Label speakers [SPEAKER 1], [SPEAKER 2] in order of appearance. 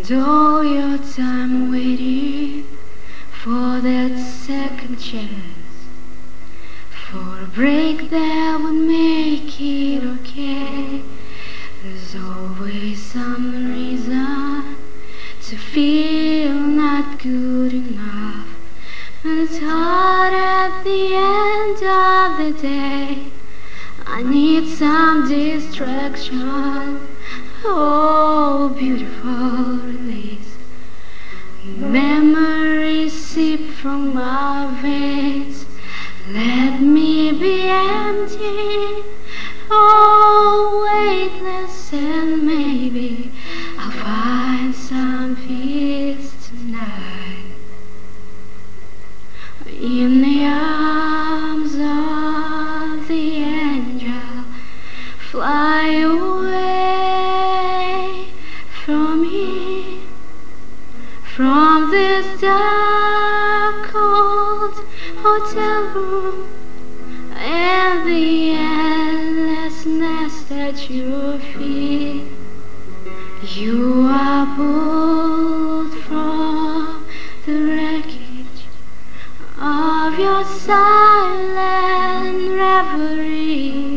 [SPEAKER 1] And all your time waiting for that second chance, for a break that would make it okay. There's always some reason to feel not good enough, but it's hard at the end of the day. I need some distraction, oh beautiful release. Memories seep from my veins, let me be empty, oh weightless, and maybe I'll find some peace tonight. In the arms of the angel, fly away from me, from this dark cold hotel room and the endlessness that you feel. You are pulled from the wreckage of your silent reverie.